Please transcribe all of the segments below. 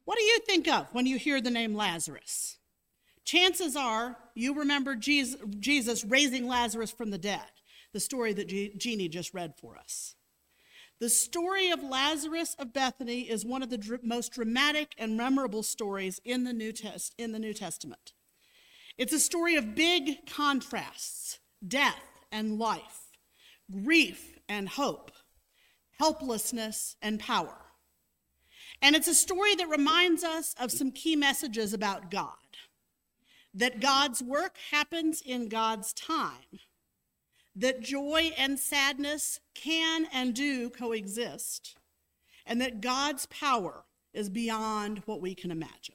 What do you think of when you hear the name Lazarus? Chances are you remember Jesus raising Lazarus from the dead, the story that Jeannie just read for us. The story of Lazarus of Bethany is one of the most dramatic and memorable stories in the New Testament. It's a story of big contrasts, death and life, grief and hope, helplessness and power. And it's a story that reminds us of some key messages about God. That God's work happens in God's time. That joy and sadness can and do coexist. And that God's power is beyond what we can imagine.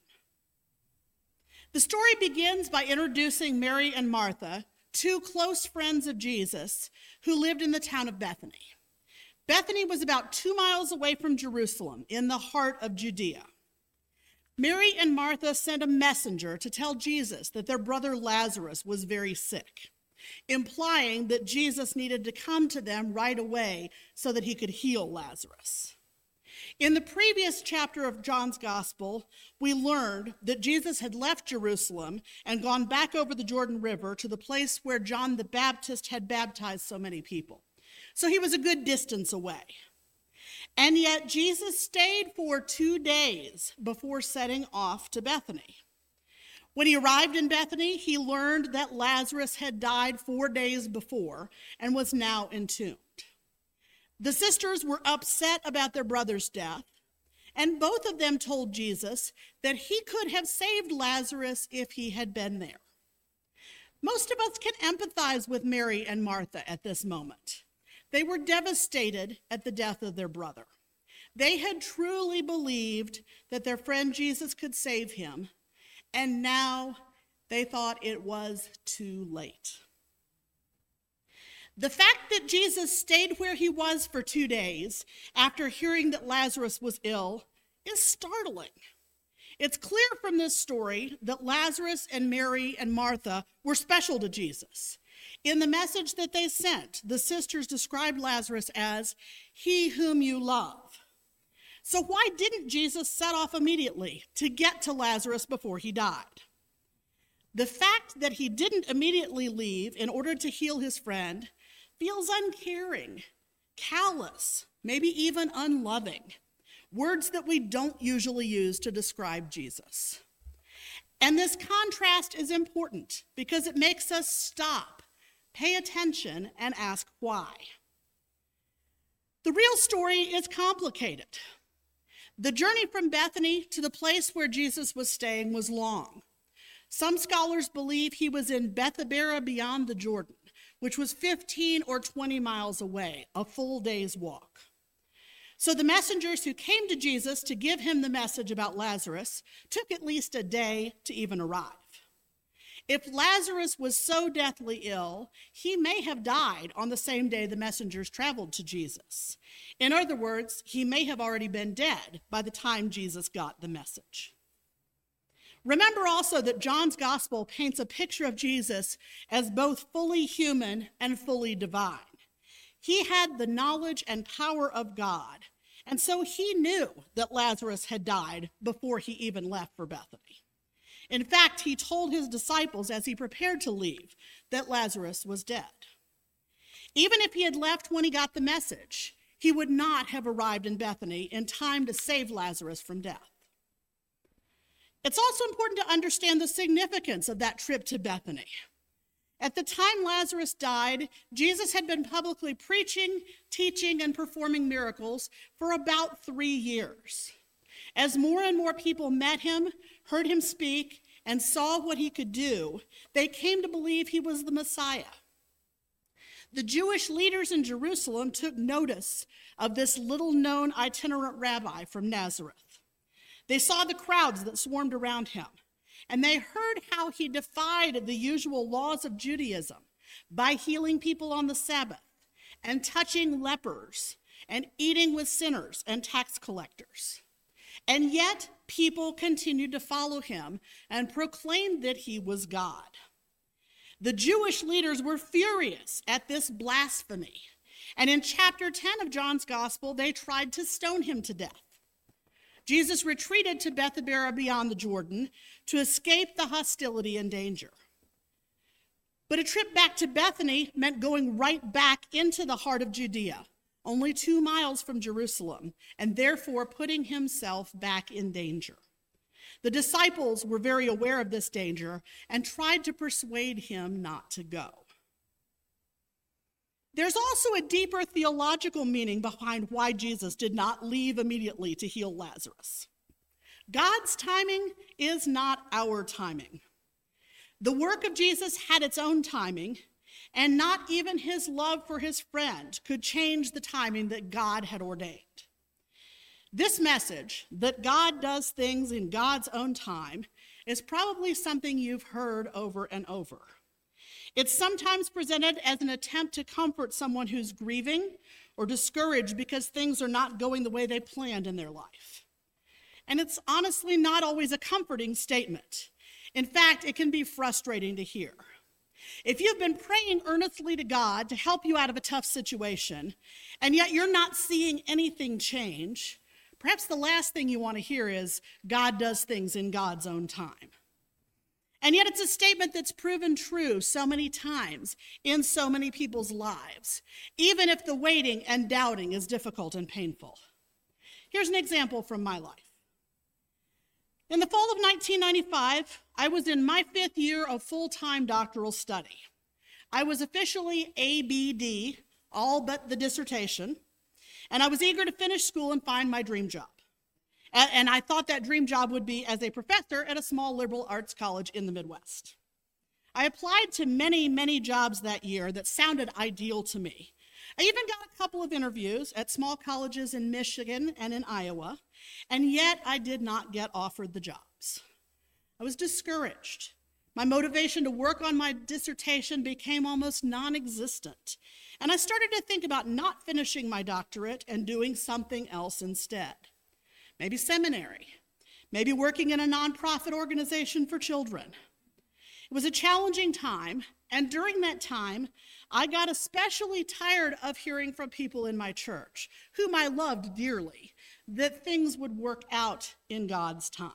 The story begins by introducing Mary and Martha, two close friends of Jesus who lived in the town of Bethany. Bethany was about 2 miles away from Jerusalem, in the heart of Judea. Mary and Martha sent a messenger to tell Jesus that their brother Lazarus was very sick, implying that Jesus needed to come to them right away so that he could heal Lazarus. In the previous chapter of John's Gospel, we learned that Jesus had left Jerusalem and gone back over the Jordan River to the place where John the Baptist had baptized so many people. So he was a good distance away. And yet Jesus stayed for 2 days before setting off to Bethany. When he arrived in Bethany, he learned that Lazarus had died 4 days before and was now entombed. The sisters were upset about their brother's death, and both of them told Jesus that he could have saved Lazarus if he had been there. Most of us can empathize with Mary and Martha at this moment. They were devastated at the death of their brother. They had truly believed that their friend Jesus could save him, and now they thought it was too late. The fact that Jesus stayed where he was for 2 days after hearing that Lazarus was ill is startling. It's clear from this story that Lazarus and Mary and Martha were special to Jesus. In the message that they sent, the sisters described Lazarus as he whom you love. So why didn't Jesus set off immediately to get to Lazarus before he died? The fact that he didn't immediately leave in order to heal his friend feels uncaring, callous, maybe even unloving, words that we don't usually use to describe Jesus. And this contrast is important because it makes us stop, pay attention, and ask why. The real story is complicated. The journey from Bethany to the place where Jesus was staying was long. Some scholars believe he was in Bethabara beyond the Jordan, which was 15 or 20 miles away, a full day's walk. So the messengers who came to Jesus to give him the message about Lazarus took at least a day to even arrive. If Lazarus was so deathly ill, he may have died on the same day the messengers traveled to Jesus. In other words, he may have already been dead by the time Jesus got the message. Remember also that John's gospel paints a picture of Jesus as both fully human and fully divine. He had the knowledge and power of God, and so he knew that Lazarus had died before he even left for Bethany. In fact, he told his disciples as he prepared to leave that Lazarus was dead. Even if he had left when he got the message, he would not have arrived in Bethany in time to save Lazarus from death. It's also important to understand the significance of that trip to Bethany. At the time Lazarus died, Jesus had been publicly preaching, teaching, and performing miracles for about 3 years. As more and more people met him, heard him speak, and saw what he could do, they came to believe he was the Messiah. The Jewish leaders in Jerusalem took notice of this little-known itinerant rabbi from Nazareth. They saw the crowds that swarmed around him, and they heard how he defied the usual laws of Judaism by healing people on the Sabbath and touching lepers and eating with sinners and tax collectors. And yet people continued to follow him and proclaimed that he was God. The Jewish leaders were furious at this blasphemy, and in chapter 10 of John's Gospel, they tried to stone him to death. Jesus retreated to Bethabara beyond the Jordan to escape the hostility and danger. But a trip back to Bethany meant going right back into the heart of Judea, only 2 miles from Jerusalem, and therefore putting himself back in danger. The disciples were very aware of this danger and tried to persuade him not to go. There's also a deeper theological meaning behind why Jesus did not leave immediately to heal Lazarus. God's timing is not our timing. The work of Jesus had its own timing, and not even his love for his friend could change the timing that God had ordained. This message, that God does things in God's own time, is probably something you've heard over and over. It's sometimes presented as an attempt to comfort someone who's grieving or discouraged because things are not going the way they planned in their life. And it's honestly not always a comforting statement. In fact, it can be frustrating to hear. If you've been praying earnestly to God to help you out of a tough situation, and yet you're not seeing anything change, perhaps the last thing you want to hear is, God does things in God's own time. And yet it's a statement that's proven true so many times in so many people's lives, even if the waiting and doubting is difficult and painful. Here's an example from my life. In the fall of 1995, I was in my 5th year of full-time doctoral study. I was officially ABD, all but the dissertation, and I was eager to finish school and find my dream job. And I thought that dream job would be as a professor at a small liberal arts college in the Midwest. I applied to many, many jobs that year that sounded ideal to me. I even got a couple of interviews at small colleges in Michigan and in Iowa, and yet I did not get offered the jobs. I was discouraged. My motivation to work on my dissertation became almost non-existent, and I started to think about not finishing my doctorate and doing something else instead. Maybe seminary, maybe working in a nonprofit organization for children. It was a challenging time, and during that time, I got especially tired of hearing from people in my church, whom I loved dearly, that things would work out in God's time.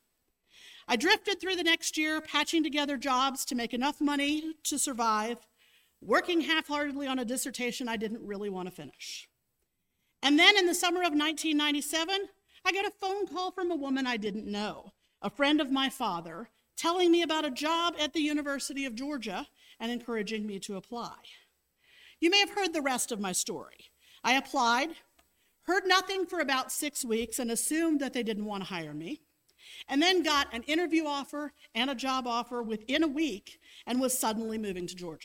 I drifted through the next year, patching together jobs to make enough money to survive, working half-heartedly on a dissertation I didn't really want to finish. And then in the summer of 1997, I got a phone call from a woman I didn't know, a friend of my father, telling me about a job at the University of Georgia and encouraging me to apply. You may have heard the rest of my story. I applied, heard nothing for about 6 weeks, and assumed that they didn't want to hire me, and then got an interview offer and a job offer within a week and was suddenly moving to Georgia.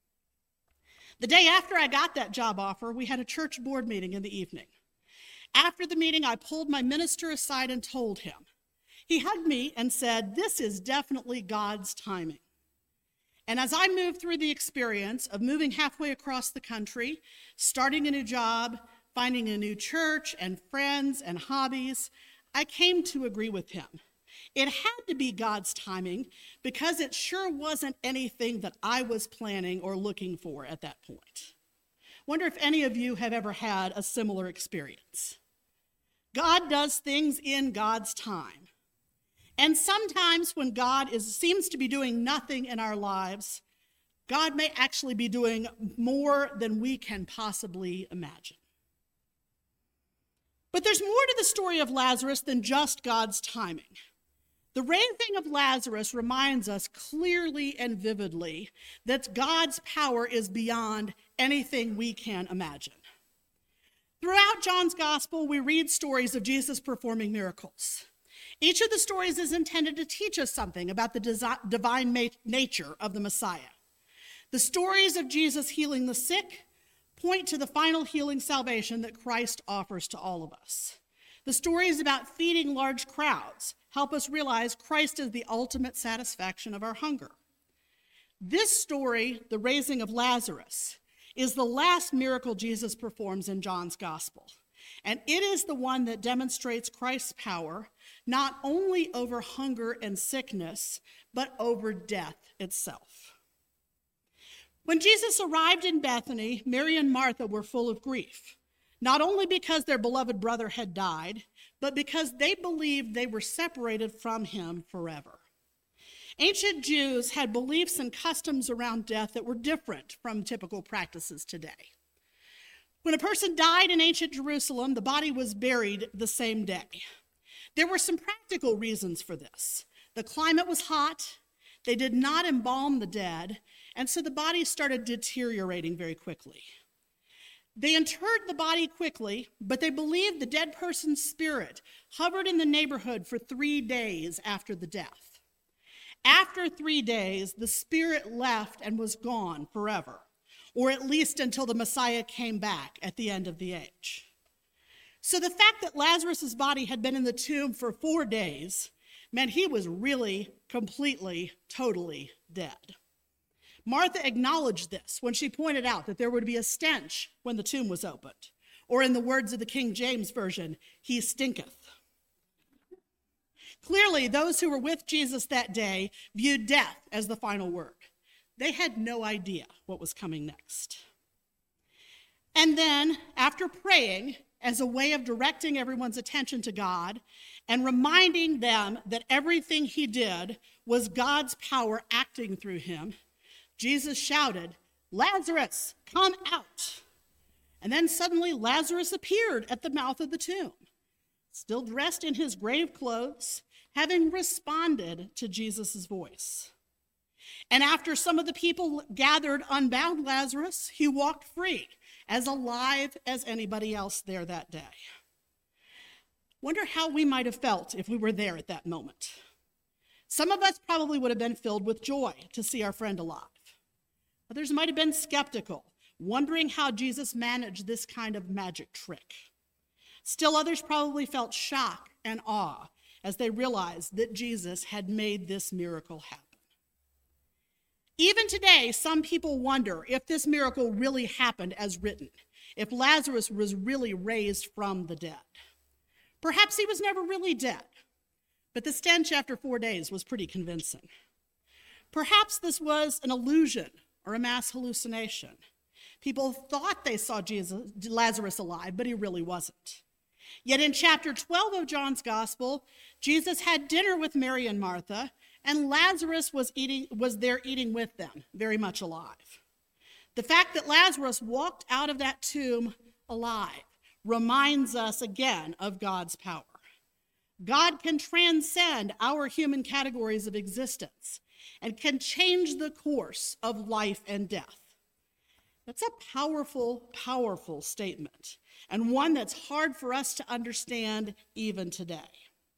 The day after I got that job offer, we had a church board meeting in the evening. After the meeting, I pulled my minister aside and told him. He hugged me and said, "This is definitely God's timing." And as I moved through the experience of moving halfway across the country, starting a new job, finding a new church and friends and hobbies, I came to agree with him. It had to be God's timing because it sure wasn't anything that I was planning or looking for at that point. Wonder if any of you have ever had a similar experience. God does things in God's time. And sometimes when God seems to be doing nothing in our lives, God may actually be doing more than we can possibly imagine. But there's more to the story of Lazarus than just God's timing. The raising of Lazarus reminds us clearly and vividly that God's power is beyond anything we can imagine. Throughout John's gospel, we read stories of Jesus performing miracles. Each of the stories is intended to teach us something about the divine nature of the Messiah. The stories of Jesus healing the sick point to the final healing salvation that Christ offers to all of us. The stories about feeding large crowds help us realize Christ is the ultimate satisfaction of our hunger. This story, the raising of Lazarus, is the last miracle Jesus performs in John's gospel. And it is the one that demonstrates Christ's power, not only over hunger and sickness, but over death itself. When Jesus arrived in Bethany, Mary and Martha were full of grief, not only because their beloved brother had died, but because they believed they were separated from him forever. Ancient Jews had beliefs and customs around death that were different from typical practices today. When a person died in ancient Jerusalem, the body was buried the same day. There were some practical reasons for this. The climate was hot, they did not embalm the dead, and so the body started deteriorating very quickly. They interred the body quickly, but they believed the dead person's spirit hovered in the neighborhood for 3 days after the death. After 3 days, the spirit left and was gone forever, or at least until the Messiah came back at the end of the age. So the fact that Lazarus' body had been in the tomb for 4 days meant he was really, completely, totally dead. Martha acknowledged this when she pointed out that there would be a stench when the tomb was opened, or in the words of the King James Version, he stinketh. Clearly, those who were with Jesus that day viewed death as the final word. They had no idea what was coming next. And then, after praying as a way of directing everyone's attention to God and reminding them that everything he did was God's power acting through him, Jesus shouted, "Lazarus, come out!" And then suddenly Lazarus appeared at the mouth of the tomb, still dressed in his grave clothes, having responded to Jesus' voice. And after some of the people gathered unbound Lazarus, he walked free, as alive as anybody else there that day. Wonder how we might have felt if we were there at that moment. Some of us probably would have been filled with joy to see our friend alive. Others might have been skeptical, wondering how Jesus managed this kind of magic trick. Still others probably felt shock and awe as they realized that Jesus had made this miracle happen. Even today, some people wonder if this miracle really happened as written, if Lazarus was really raised from the dead. Perhaps he was never really dead, but the stench after 4 days was pretty convincing. Perhaps this was an illusion or a mass hallucination. People thought they saw Lazarus alive, but he really wasn't. Yet in chapter 12 of John's Gospel, Jesus had dinner with Mary and Martha, and Lazarus was there eating with them, very much alive. The fact that Lazarus walked out of that tomb alive reminds us again of God's power. God can transcend our human categories of existence and can change the course of life and death. That's a powerful, powerful statement, and one that's hard for us to understand even today.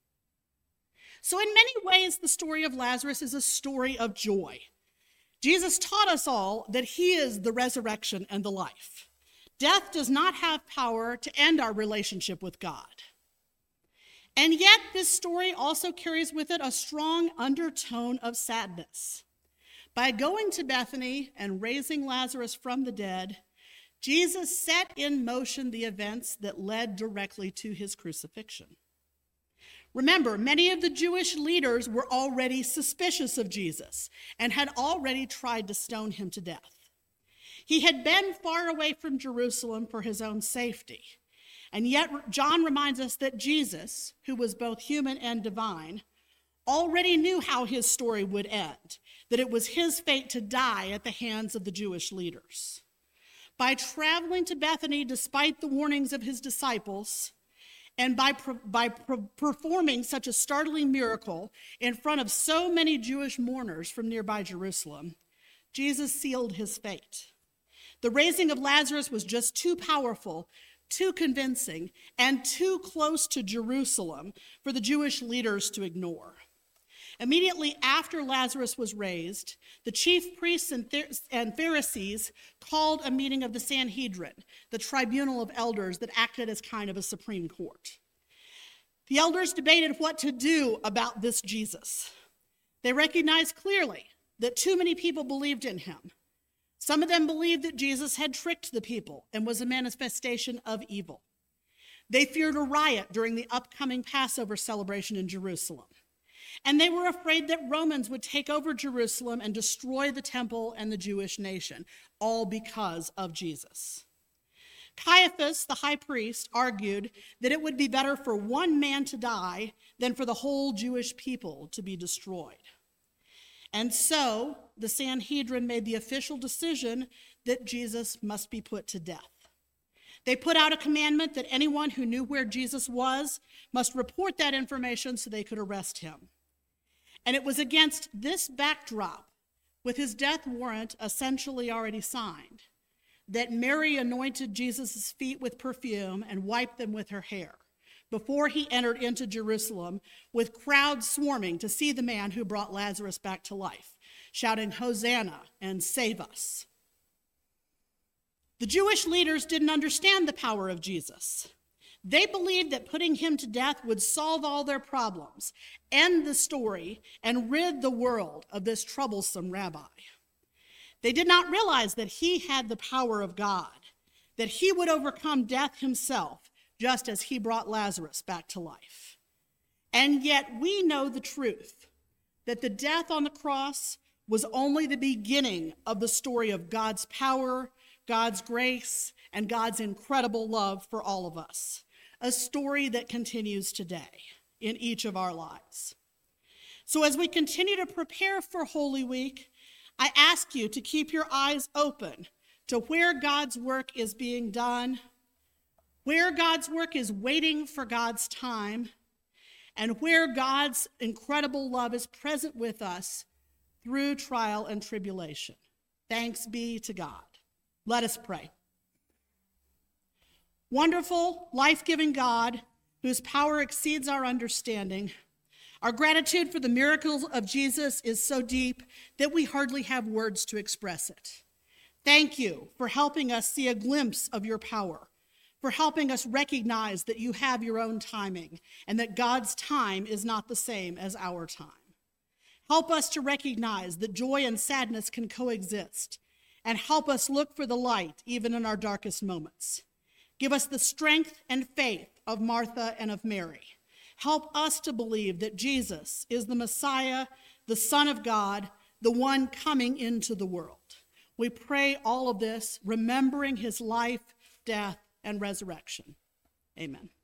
So in many ways, the story of Lazarus is a story of joy. Jesus taught us all that he is the resurrection and the life. Death does not have power to end our relationship with God. And yet, this story also carries with it a strong undertone of sadness. By going to Bethany and raising Lazarus from the dead, Jesus set in motion the events that led directly to his crucifixion. Remember, many of the Jewish leaders were already suspicious of Jesus and had already tried to stone him to death. He had been far away from Jerusalem for his own safety. And yet, John reminds us that Jesus, who was both human and divine, already knew how his story would end, that it was his fate to die at the hands of the Jewish leaders. By traveling to Bethany despite the warnings of his disciples, and by performing such a startling miracle in front of so many Jewish mourners from nearby Jerusalem, Jesus sealed his fate. The raising of Lazarus was just too powerful, too convincing, and too close to Jerusalem for the Jewish leaders to ignore. Immediately after Lazarus was raised, the chief priests and Pharisees called a meeting of the Sanhedrin, the tribunal of elders that acted as kind of a supreme court. The elders debated what to do about this Jesus. They recognized clearly that too many people believed in him. Some of them believed that Jesus had tricked the people and was a manifestation of evil. They feared a riot during the upcoming Passover celebration in Jerusalem. And they were afraid that Romans would take over Jerusalem and destroy the temple and the Jewish nation, all because of Jesus. Caiaphas, the high priest, argued that it would be better for one man to die than for the whole Jewish people to be destroyed. And so the Sanhedrin made the official decision that Jesus must be put to death. They put out a commandment that anyone who knew where Jesus was must report that information so they could arrest him. And it was against this backdrop, with his death warrant essentially already signed, that Mary anointed Jesus' feet with perfume and wiped them with her hair before he entered into Jerusalem, with crowds swarming to see the man who brought Lazarus back to life, shouting, "Hosanna," and "Save us." The Jewish leaders didn't understand the power of Jesus. They believed that putting him to death would solve all their problems, end the story, and rid the world of this troublesome rabbi. They did not realize that he had the power of God, that he would overcome death himself, just as he brought Lazarus back to life. And yet we know the truth, that the death on the cross was only the beginning of the story of God's power, God's grace, and God's incredible love for all of us, a story that continues today in each of our lives. So as we continue to prepare for Holy Week, I ask you to keep your eyes open to where God's work is being done, where God's work is waiting for God's time, and where God's incredible love is present with us through trial and tribulation. Thanks be to God. Let us pray. Wonderful, life-giving God, whose power exceeds our understanding, our gratitude for the miracles of Jesus is so deep that we hardly have words to express it. Thank you for helping us see a glimpse of your power, for helping us recognize that you have your own timing and that God's time is not the same as our time. Help us to recognize that joy and sadness can coexist, and help us look for the light even in our darkest moments. Give us the strength and faith of Martha and of Mary. Help us to believe that Jesus is the Messiah, the Son of God, the one coming into the world. We pray all of this, remembering his life, death, and resurrection. Amen.